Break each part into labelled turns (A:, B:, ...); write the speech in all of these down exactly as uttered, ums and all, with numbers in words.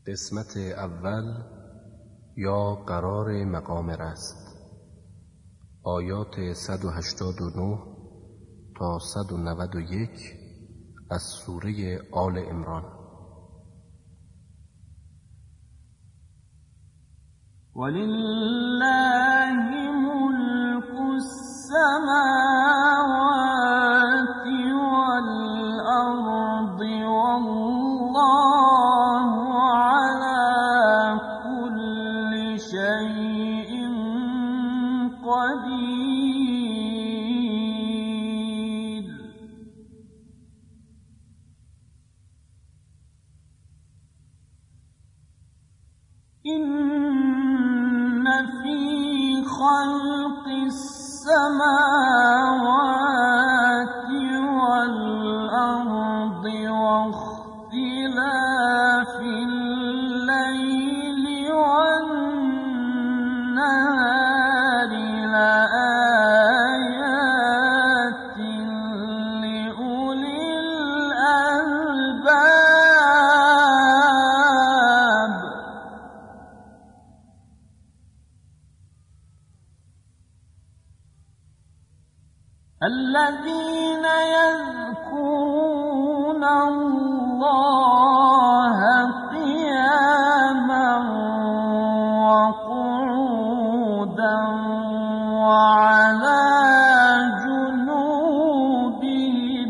A: قسمت اول یا قرار مقام رست، آیات صد و هشتاد و نه تا صد و نود و یک از سوره آل عمران.
B: ولله ملك السماوات والأرض والله على كل شيء قدير. إن في خلق السماوات والأرض واختلاف الليل والنهار لآيات لأولي الألباب. الذين يذكرون الله قياما وقعودا وعلى جنوبهم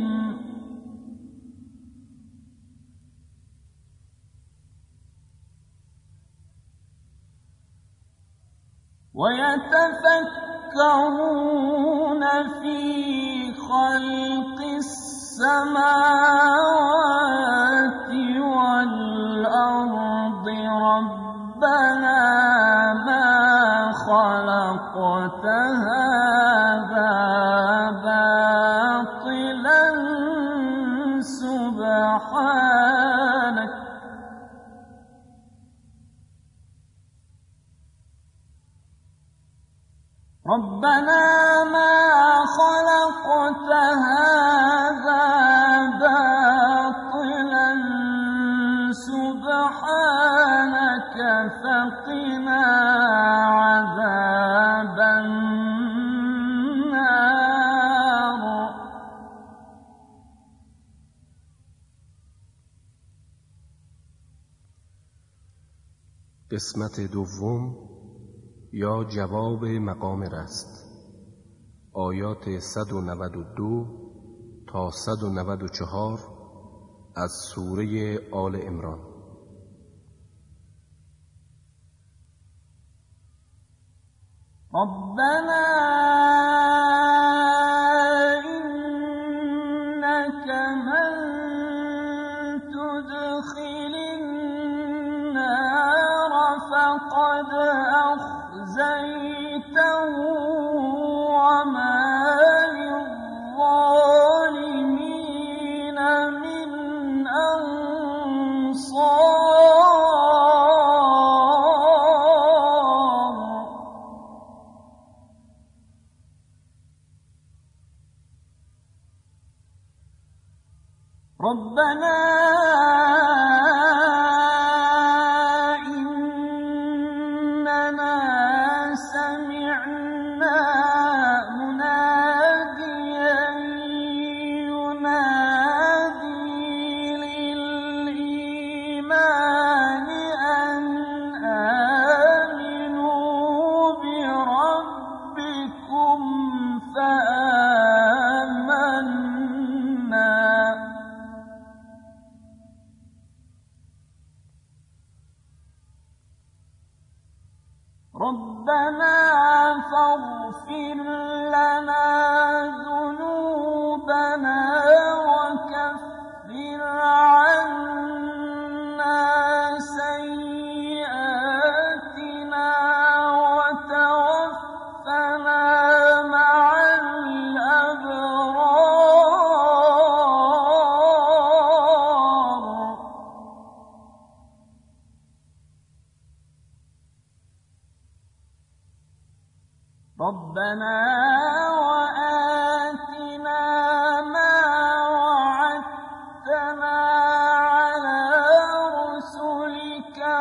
B: ويتفكرون في خلق السماوات والأرض ربنا ما خلقت هذا باطلا سبحانك ربنا ما خلقت هذا باطلا سبحانك فقنا عذاب النار.
A: قسمت دوم یا جواب مقام رست، آیات صد و نود و دو تا صد و نود و چهار از سوره آل عمران.
B: ربنا إنك من تدخل النار فقد أخزيته وما للظالمين من أنصار. ربنا ربنا فاغفر لنا ذنوبنا وكفر عنا سيئاتنا وتوفنا مع الأبرار. ربنا وآتنا ما وعدتنا على رسلك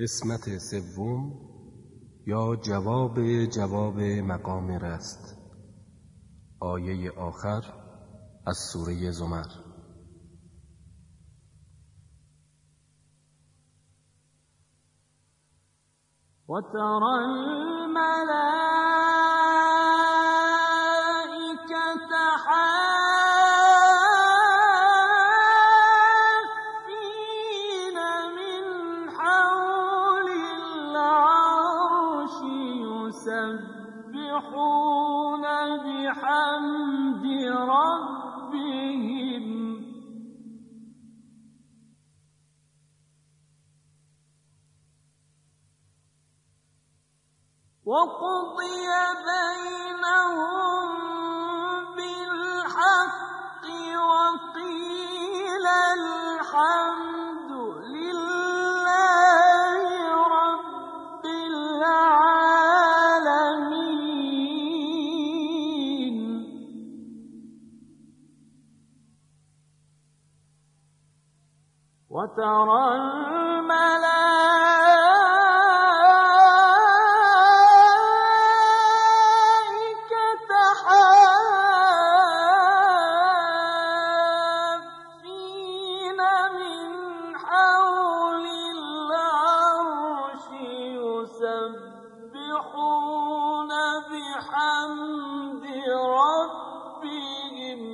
A: قسمت سوم یا جواب جواب مقام رست. آیه آخر از سوره زمر.
B: وترى الملائكة حافين من حول العرش يسبحون بحمد ربهم وقضي بينهم بالحق وقيل الحمد لله رب العالمين. وترى يسبحون بحمد ربهم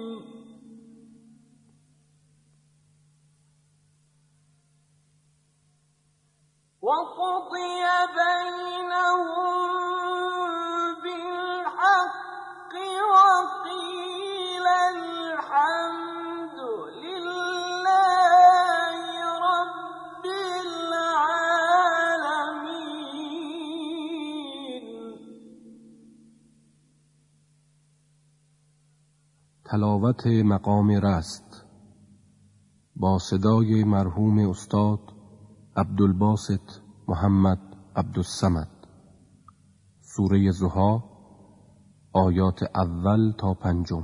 B: وقضي بينهم بالحق وقيل الحمد لله رب العالمين.
A: تلاوت مقام رست با صدای مرحوم استاد عبدالباسط محمد عبدالصمد. سوره ضحی آیات اول تا پنجم.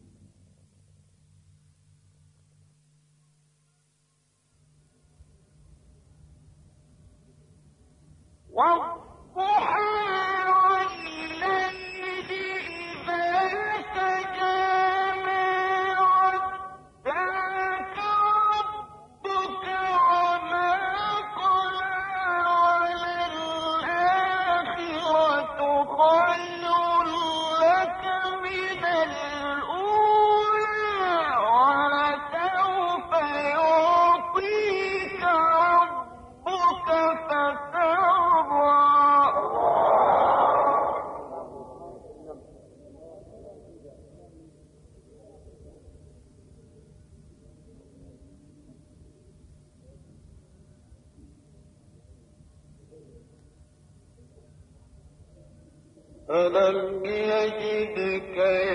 C: ألم يجدك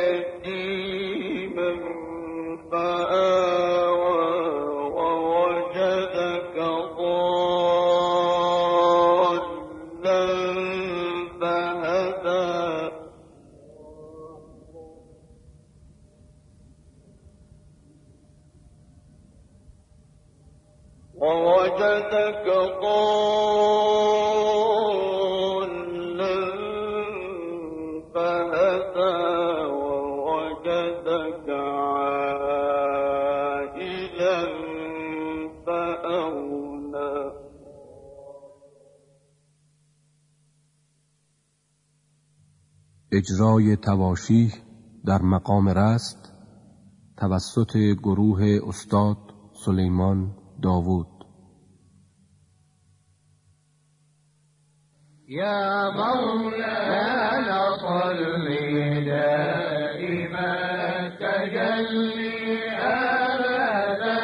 C: يتيما فآوى ووجدك ضالا فهدى ووجدك ضالا فهدى ووجدك عائلا فأغنى.
A: اجرای تواشیح در مقام رست توسط گروه استاد سلیمان داوود.
C: يا مولانا صل دائما تجلي أبدا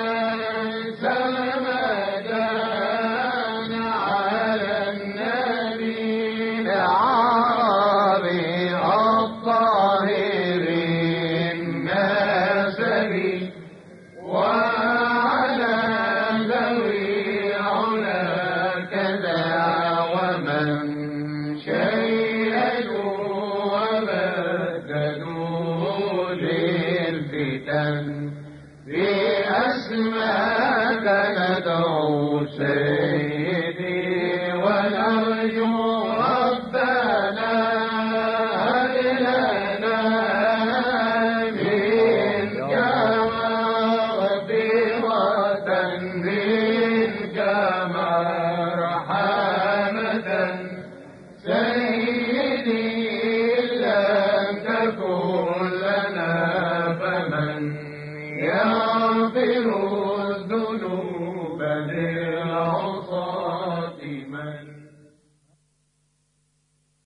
C: سرمدا على النبي العربي الطاهر النسبي وعلى ذوي علا كذا ومن شيدوا وبدلوا للفتن بأسماك ندعو سيدي ينتصرون